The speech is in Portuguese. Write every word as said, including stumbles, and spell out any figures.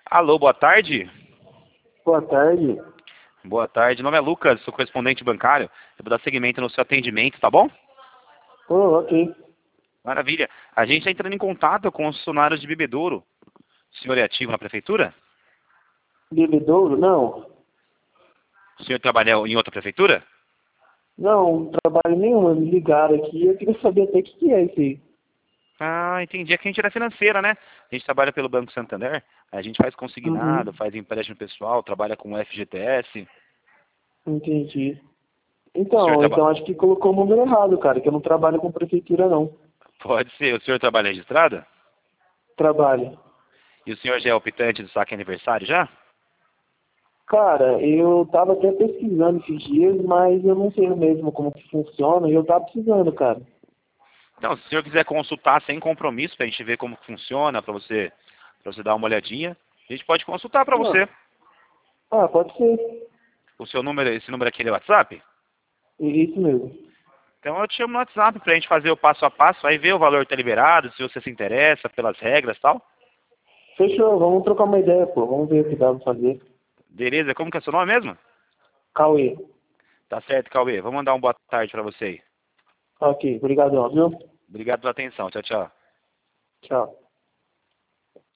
Alô, boa tarde. Boa tarde. Boa tarde. Meu nome é Lucas, sou correspondente bancário. Eu vou dar seguimento no seu atendimento, tá bom? Oh, ok. Maravilha. A gente está entrando em contato com os funcionários de Bebedouro. O senhor é ativo na prefeitura? Bebedouro? Não. O senhor trabalha em outra prefeitura? Não, não trabalho nenhum. Me ligaram aqui. Eu queria saber até o que, que é isso aí. Ah, entendi. É que a gente era financeira, né? A gente trabalha pelo Banco Santander. A gente faz consignado, Uhum. faz empréstimo pessoal, trabalha com F G T S. Entendi. O senhor Então, trabalha... então acho que colocou o número errado, cara, que eu não trabalho com prefeitura, não. Pode ser. O senhor trabalha registrado? Trabalho. E o senhor já é optante do saque aniversário já? Cara, eu tava até pesquisando esses dias, mas eu não sei mesmo como que funciona e eu tava precisando, cara. Então, se o senhor quiser consultar sem compromisso, para a gente ver como funciona, para você, para você dar uma olhadinha, a gente pode consultar para Não. você. Ah, pode ser. O seu número, esse número aqui é o WhatsApp? Isso mesmo. Então eu te chamo no WhatsApp para a gente fazer o passo a passo, aí ver o valor que está liberado, se você se interessa pelas regras e tal. Fechou, vamos trocar uma ideia, pô. Vamos ver o que dá pra fazer. Beleza? Como que é seu nome mesmo? Cauê. Tá certo, Cauê. Vou mandar uma boa tarde para você aí. Ok, obrigadão, viu? Obrigado pela atenção. Tchau, tchau. Tchau.